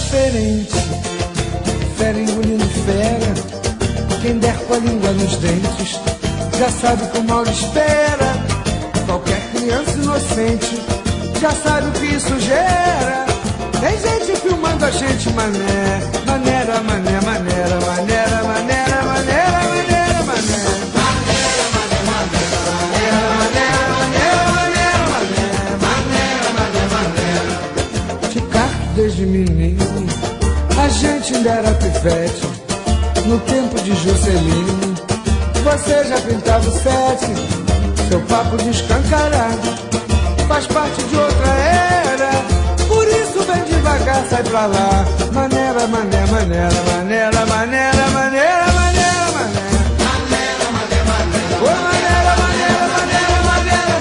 diferente. Fera engolindo fera, quem der com a língua nos dentes já sabe que o mal lhe espera. Qualquer criança inocente já sabe o que isso gera. Tem gente filmando a gente, mané. Maneira, mané, maneira, maneira, maneira, maneira, maneira, mané. Desde menino, a gente ainda era pivete. No tempo de Juscelino, você já pintava o sete. Seu papo de escancarar faz parte de outra era. Por isso vem devagar, sai pra lá. Maneira, mané, maneira, maneira, maneira, maneira, maneira, mané. Maneira, mané, maneira. Ô, maneira, maneira, maneira, maneira,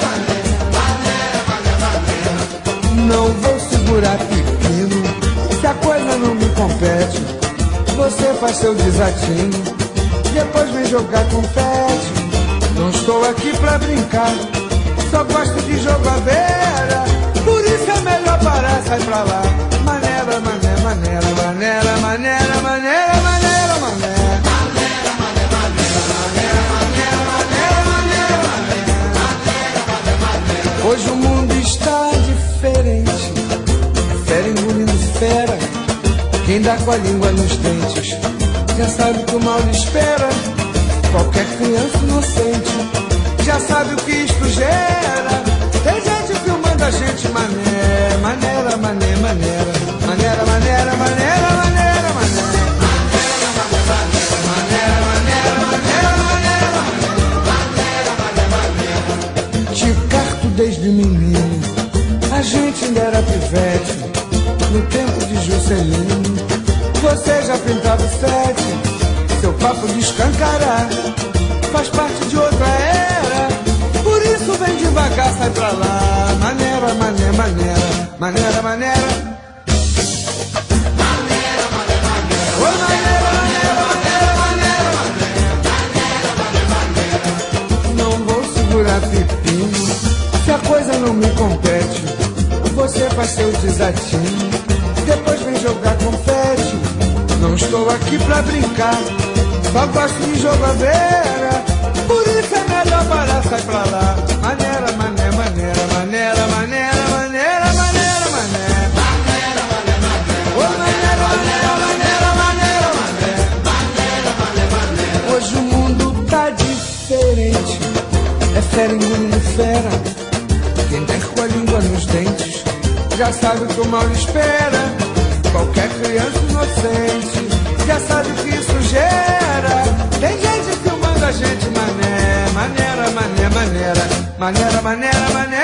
maneira. Não vou segurar pepino, se a coisa não me compete. Você faz seu desatino, depois vem jogar confete. Não estou aqui pra brincar, só gosto de jogo à vera. Por isso é melhor parar, sai pra lá. Maneira, mané, maneira, maneira, maneira, maneira, maneira, mané. Maneira, mané, maneira, maneira, maneira, maneira, maneira. Hoje o mundo está diferente. Fera engolindo fera, quem dá com a língua nos dentes já sabe que o mal lhe espera. Qualquer criança inocente já sabe o que isto gera. Tem gente filmando a gente, mané. Maneira, mané, maneira, maneira, maneira, maneira, maneira, mané. Maneira, maneira, maneira, maneira, maneira. Te carto desde menino, a gente ainda era pivete. No tempo de Juscelino, você já pintava o sete. Seu papo de escancarar faz parte de outra era. Por isso vem devagar, sai pra lá. Maneira, mané, maneira, maneira, maneira. Maneira, mané, maneira. Ô, maneira, maneira, maneira, maneira, maneira. Não vou segurar pepino, se a coisa não me compete. Você faz seu desatino, depois vem jogar confete. Não estou aqui pra brincar, só gosto de jogo à vera. Por isso é melhor parar, sai pra lá. Maneira, mané, maneira, maneira, maneira, maneira, maneira, mané. Maneira, mané, maneira. Ô, maneira, maneira, maneira, maneira, mané. Maneira, mané, maneira. Hoje o mundo tá diferente. É fera engolindo fera, quem der com a língua nos dentes já sabe que o mal lhe espera. Qualquer criança inocente já sabe o que isso gera. Tem gente filmando a gente, mané. Maneira, mané, maneira, maneira, maneira, maneira.